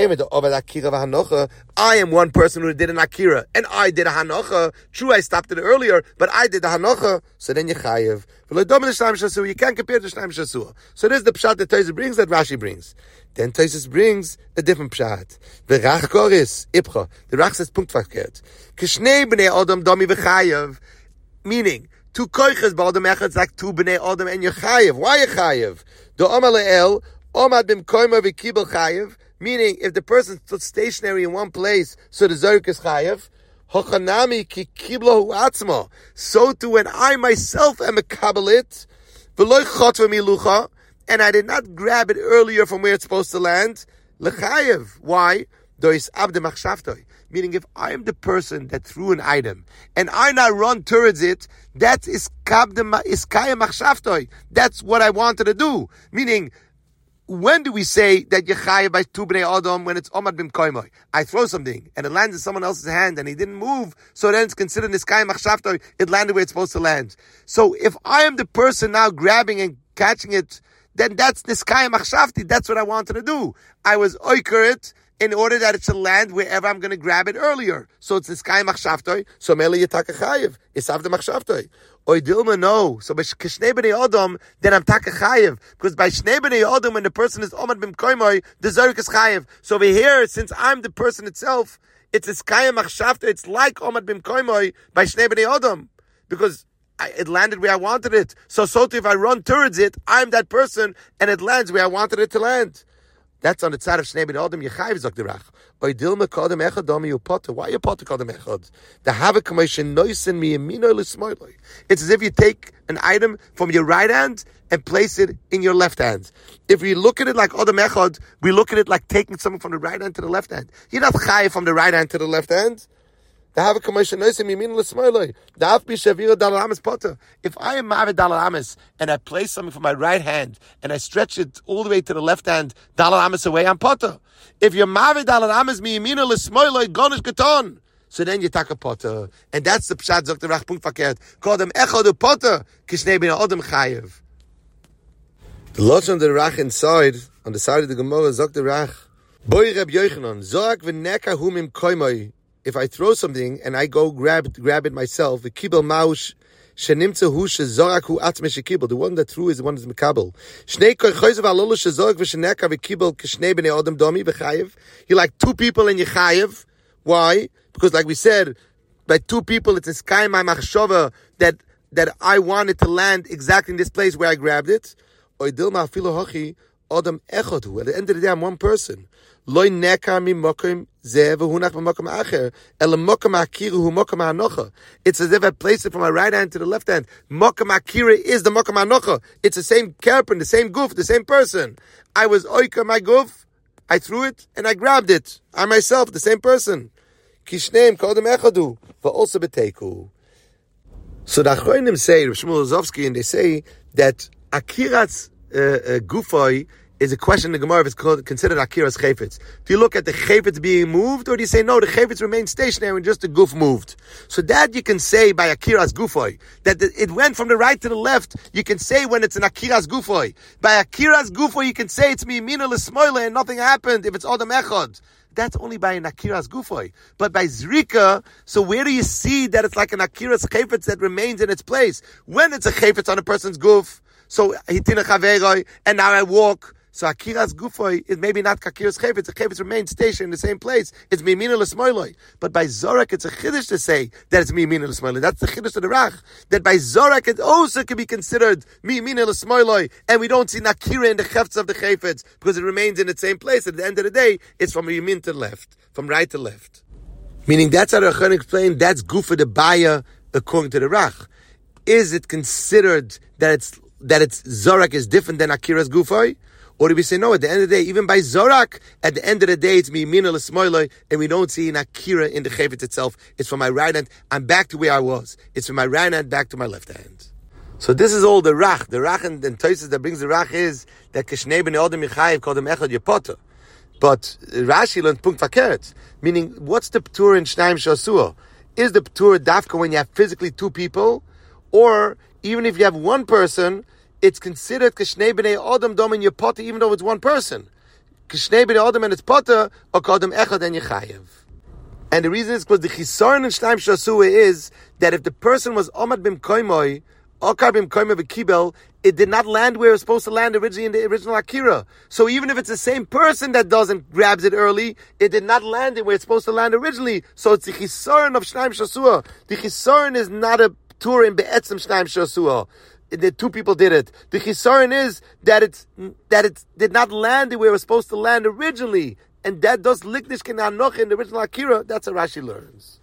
I am one person who did an akira, and I did a hanocha. True, I stopped it earlier, but I did the hanocha. So then you chayev. You can't compare to shnaim shasua. So this is the pshat that Tosfos brings, that Rashi brings. Then Tosfos brings a different pshat. The rach koris ipcha. The rach says punkt verkehrt. Kishnei b'nei adam domi v'chayev. Meaning, two koiches ba'adam echad, it's like two b'nei adam and you're chayev. Why you chayev? Do Omar le'el, Omad b'mkoima v'kibel chayev, meaning if the person stood stationary in one place, so the zorik is chayev. Hochanami ki kiblo hu atzma. So too when I myself am a kabbalit, v'loy chotva milucha, and I did not grab it earlier from where it's supposed to land, lechayev. Why? Dois abde machshavtoi. Meaning if I am the person that threw an item, and I now run towards it, that is kaya machshavtoi. That's what I wanted to do. Meaning, when do we say that Yechayev by two bnei adam when it's omad b'mkoimoi? I throw something and it lands in someone else's hand and he didn't move, so then it's considered niskaya machshavtoi. It landed where it's supposed to land. So if I am the person now grabbing and catching it, then that's niskayim machshavti. That's what I wanted to do. I was oiker it in order that it should land wherever I'm going to grab it earlier. So it's niskayim machshavtoi. So mele yitaka chayiv. Isav the machshavtoi. Oy dilma no. So by Shnei B'nei Odom, then I'm taka chayiv. Because by Shnei B'nei Odom, when the person is omad b'mkoimoi, the zorik is chayiv. So over here, since I'm the person itself, it's niskayim machshavtoi. It's like omad b'mkoimoi by Shnei B'nei Odom. Because it landed where I wanted it. So too, if I run towards it, I'm that person, and it lands where I wanted it to land. That's on the side of Shnei B'nei Odom, Yechayiv Zok Derach. Oy dilma kodem echad domi you potter. Why you potter kodem echad? The havik commission noisen mi yemino l'smoiloi. It's as if you take an item from your right hand and place it in your left hand. If we look at it like odem echad, we look at it like taking something from the right hand to the left hand. You're not chayiv from the right hand to the left hand. The havik commission noisen mi yemino l'smoiloi. The hav bishavira dalalamis potter. If I am mavid dalalamis and I place something from my right hand and I stretch it all the way to the left hand, dalalamis away, I'm potter. If you're mavid dalalamis mi yemino l'smoiloi gonish gaton, so then you take a potter, and that's the pshat zok derach punkt verkehrt. Call them echad u potter kishnei b'nei odem chayiv. The lashon of the rach inside on the side of the Gemara zok derach. Boy Reb Yochanan zorak v'neka hu mim koimoi. If I throw something and I go grab it myself, the kibel maush shenimtza hu shezorak hu atzme shekibel. The one that threw is the one that's mekabel. Shnei koichoyzev alolo shezorak v'sheneka v'kibel kishnei b'nei odem domi v'chayiv. You're like two people in Yechayiv. Why? Because like we said, by two people, it's a sky my machshava that I wanted to land exactly in this place where I grabbed it. Oy dilma afilu hochi odem echad hu. At the end of the day, I'm one person. Loy neka mi mokim zeh v'hunach b'mokim acher el mokim akiru hu mokim hanocha. It's as if I placed it from my right hand to the left hand. Mokim akira is the mokim hanocha. It's the same kerpen, the same goof, the same person. I was oika my goof, I threw it and I grabbed it. I myself, the same person. Kishneim kodem echadu v'olsa b'teiku. So the Achronim say, Rav Shmuel Rozovsky, and they say that akiras gufoi is a question in the Gemara if it's considered akiras chayfetz. Do you look at the chayfetz being moved, or do you say no, the chayfetz remained stationary and just the goof moved? So that you can say by akiras gufoi, that it went from the right to the left, you can say when it's an akiras gufoi. By akiras gufoi, you can say it's miyamina l'smoile and nothing happened if it's odem echad. That's only by an akiras gufoi. But by zrika, so where do you see that it's like an akiras chayfetz that remains in its place? When it's a chayfetz on a person's goof, so hitina chaveroi, and now I walk. So akiras gufoi is maybe not kakiras chayfetz. The chayfetz remains stationed in the same place. It's mimina l'smoiloi. But by zorak, it's a chiddush to say that it's mimina l'smoiloi. That's the chiddush of the rach. That by zorak, it also can be considered mimina l'smoiloi, and we don't see nakira in the chefts of the chayfetz because it remains in the same place. At the end of the day, it's from yamin to left, from right to left. Meaning that's how the Rachon explained. That's gufa the baya according to the rach. Is it considered that it's zorak is different than akiras gufoi? Or do we say, no, at the end of the day, even by Zorak, at the end of the day, it's miyamina l'smoiloi, and we don't see an akira in the chayfetz itself. It's from my right hand. I'm back to where I was. It's from my right hand back to my left hand. So this is all the rach. The rach and Tosis that brings the rach is that kishnei b'nei odem yechayiv called them echad yepoter. But Rashi learned punkt fakeret, meaning what's the p'tur in shnaim shasua? Is the p'tur dafka when you have physically two people, or even if you have one person, it's considered kishnei b'nei odem dom in your potter, even though it's one person. Kishnei b'nei odem and its potter, or kodem echad and yechayev. And the reason is because the chisaron in shnaim shasua is that if the person was omad bim koimoi, okar bim koimoi v'kibel, it did not land where it was supposed to land originally in the original akira. So even if it's the same person that grabs it early, it did not land it where it's supposed to land originally. So it's the chisaron of shnaim shasua. The chisaron is not a tour in be'etzem shnaim shasua. The two people did it. The chisaron is that it did not land where it was supposed to land originally, and that does likdish kenanoch in the original akira. That's how Rashi learns.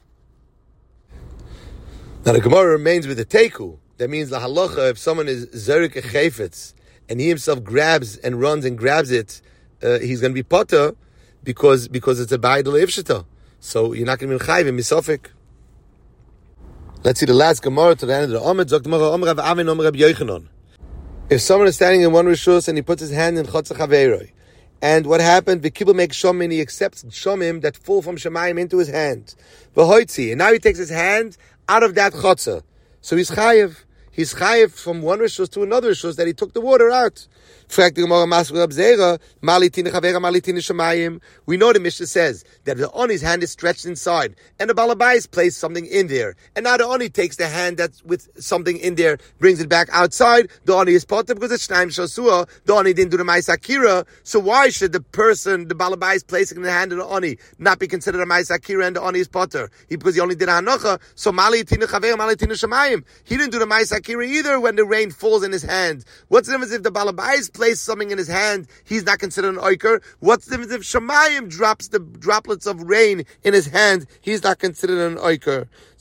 Now the Gemara remains with the teiku. That means the halacha, if someone is zerik a chayfetz and he himself grabs and runs and grabs it, he's going to be potter because it's a ba'id le'ivshita. So you're not going to be chayv in misofik. Let's see the last Gemara to the end of the Amid. If someone is standing in one rishus and he puts his hand in chotza chaveroi, and what happened? The kibbutz makes shomim, he accepts shomim that fall from shemayim into his hand. And now he takes his hand out of that chotza, so he's chayev. he's chayiv from one rishus to another rishus that he took the water out. We know the Mishnah says that the Oni's hand is stretched inside, and the Balabais placed something in there. And now the Oni takes the hand that's with something in there, brings it back outside. The Oni is potter because it's Shnaim Shasua. The Oni didn't do the Mais Akira. So why should the person, the Balabais placing in the hand of the Oni, not be considered a Mais Akira and the Oni is potter? Because he only did a Hanocha. So Mali Tina Chaver, Mali Tina Shemayim. He didn't do the Mais Akira either when the rain falls in his hand. What's the difference if the Balabais place something in his hand, he's not considered an oiker? What's the difference if Shemayim drops the droplets of rain in his hand, he's not considered an oiker?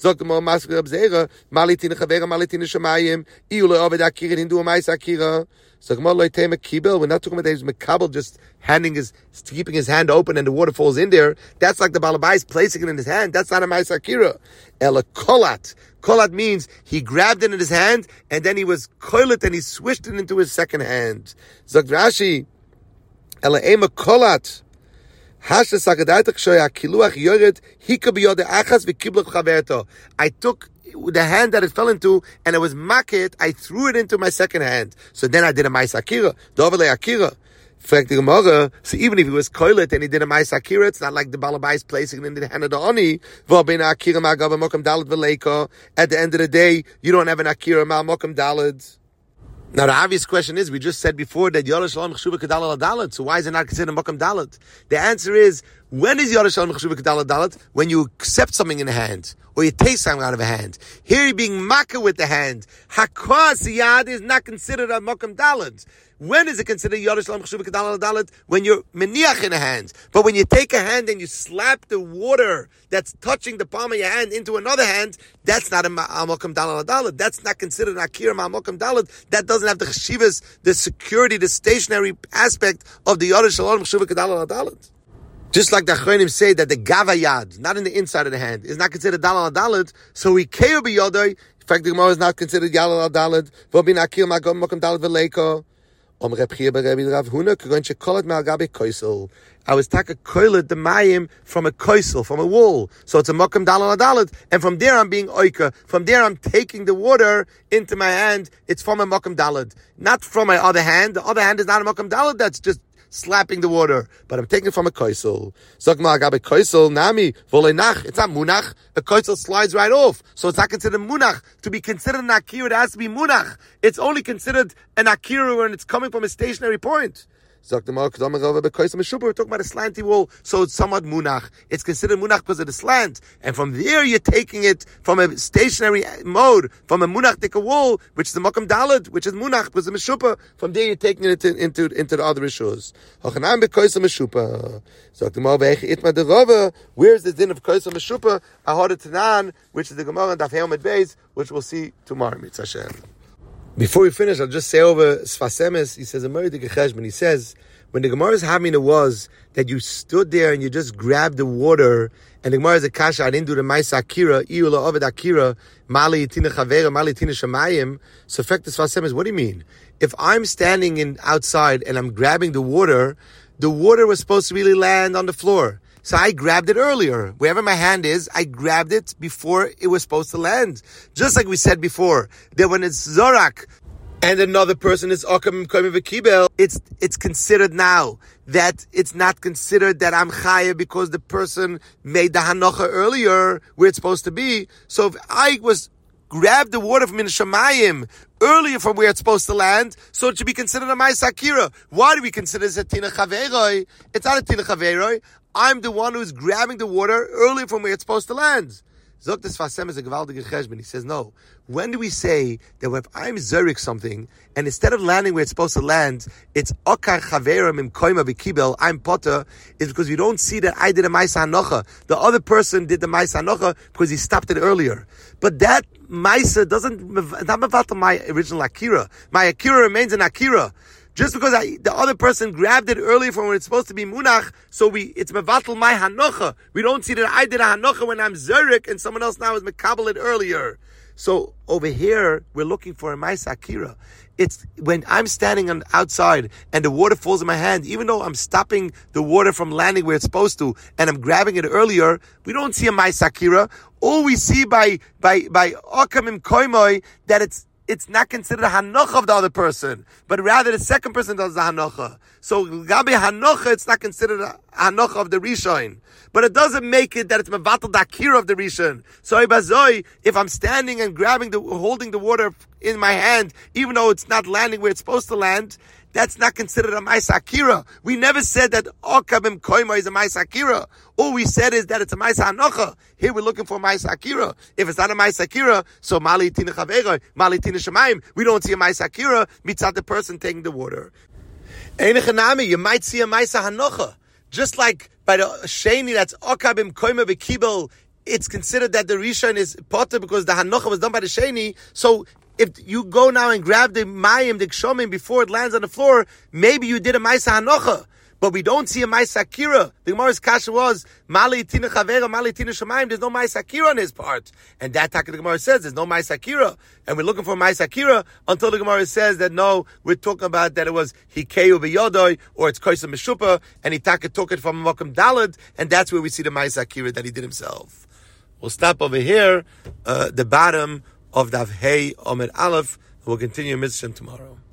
We're not talking about his mekabel just keeping his hand open and the water falls in there. That's like the balabais placing it in his hand. That's not a mais akira. Ela kolat. Kolat means he grabbed it in his hand and then he was koilet and he swished it into his second hand. Zok Rashi, ela ema kolat. I took the hand that it fell into, and it was makit, I threw it into my second hand. So then I did a mais akira. Dovele akira. So even if he was koilet and he did a mais akira, it's not like the balabais placing it in the hand of the oni. At the end of the day, you don't have an akira mal mokam dalad. Now the obvious question is, we just said before that Yodah Shalom Cheshuva Kedal Dalet, so why is it not considered Mokam Dalet? The answer is, when is Yodah Shalom Cheshuva Kedal Dalet? When you accept something in the hand, or you taste something out of a hand. Here you're being makkah with the hand. Hakos Yad is not considered a Mokam Dalet. When is it considered Yodah Shalom Cheshuva Kedal Dalet? When you're meniach in a hand. But when you take a hand and you slap the water that's touching the palm of your hand into another hand, that's not a Mokam Dalet. That's not considered an Akira Mokam Dalet. That doesn't have the cheshivas, the security, the stationary aspect of the Yodah Shalom Cheshuva Kedal Dalet. Just like the Achronim say that the Gavayad, not in the inside of the hand, is not considered Dalal Dalet, so we keo b'yodoi. In fact, the Gemara is not considered Dalal Dalet. V'bin Akir Magom Mokam Dalet v'leiko. I was taka koilet the mayim from a koisel, from a wall. So it's a mokam dalal adalet, and from there I'm being oika. From there I'm taking the water into my hand. It's from a mokam dalet, not from my other hand. The other hand is not a mokam dalet. That's just slapping the water, but I'm taking it from a koisel. Zogma agabe koisel nami volenach. It's not munach. A koisel slides right off, so it's not considered munach. To be considered an akira, it has to be munach. It's only considered an akira when it's coming from a stationary point. We're talking about a slanty wall, so it's somewhat munach. It's considered munach because of the slant, and from there you're taking it from a stationary mode, from a munach tika wall, which is the makam dalad, which is munach because of meshupah. From there you're taking it into the other issues. Where's the din of koisa meshupah? Ahad tanan, which is the Gemara Daf Heomed Beis, which we'll see tomorrow. Mitzvah Hashem. Before we finish, I'll just say over Sfas Emes. He says a Meridik Cheshbon. He says when the Gemara's Hamina was that you stood there and you just grabbed the water, and the Gemara is a kasha. I didn't do the Ma'isa Akira, Iula Ovid Akira, Mali Tina Chavera, Mali Tina Shemayim. So, effect the Sfas Emes. What do you mean? If I'm standing outside and I'm grabbing the water was supposed to really land on the floor. So I grabbed it earlier. Wherever my hand is, I grabbed it before it was supposed to land. Just like we said before, that when it's Zorak and another person is Okam Komi V'Kibel, it's considered now that it's not considered that I'm Chaya because the person made the Hanocha earlier where it's supposed to be. So if I grabbed the water from Shemayim earlier from where it's supposed to land, so it should be considered a Mais Akira. Why do we consider it a Tina Chaveroi? It's not a Tina Chaveroi. I'm the one who's grabbing the water earlier from where it's supposed to land. Zok des Fasem is a gewaltige cheshbon. He says, no. When do we say that if I'm zerik something, and instead of landing where it's supposed to land, it's okar chaverim im koima v'kibel, I'm potter, is because you don't see that I did a ma'isa hanocha. The other person did the ma'isa hanocha because he stopped it earlier. But that ma'isa not mevatel my original akira. My akira remains an akira. Just because the other person grabbed it earlier from when it's supposed to be munach, so it's mevatel my hanocha. We don't see that I did a hanocha when I'm zerik and someone else now is mekabel it earlier. So over here, we're looking for a ma'isa akira. It's when I'm standing outside and the water falls in my hand, even though I'm stopping the water from landing where it's supposed to, and I'm grabbing it earlier, we don't see a ma'isa akira. All we see by okamim koimoi that it's not considered a hanocha of the other person, but rather the second person does the hanocha. So gabi hanocha, it's not considered a hanocha of the rishon, but it doesn't make it that it's mevatel the akira of the rishon. So if I'm standing and holding the water in my hand, even though it's not landing where it's supposed to land, that's not considered a Maisa Akira. We never said that Okabim Koima is a Maisa Akira. All we said is that it's a Maisa Hanocha. Here we're looking for Maisa Akira. If it's not a Maisa Akira, so Mali Tina Chavera, Mali Tina Shemaim, we don't see a Maisa Akira, mitzat the person taking the water. Einechanami, you might see a Maisa Hanocha. Just like by the Sheni, that's Okabim Koima Bekibel, it's considered that the Rishon is potter because the Hanocha was done by the Sheni. So if you go now and grab the mayim, the kshomim, before it lands on the floor, maybe you did a Maisa Hanocha. But we don't see a Maisa Akira. The Gemara's kasha was, Mali Tina Chavera, Mali Tina Shemaim, there's no Maisa Akira on his part. And that the Gemara says, there's no Maisa Akira. And we're looking for Maisa Akira until the Gemara says that no, we're talking about that it was Hikeu B'Yodoi, or it's Koisa Meshupa, and he took it from Mokum Dalad, and that's where we see the Maisa Akira that he did himself. We'll stop over here, the bottom of Dav Hey Omer Aleph, and we'll continue Mitzvah tomorrow.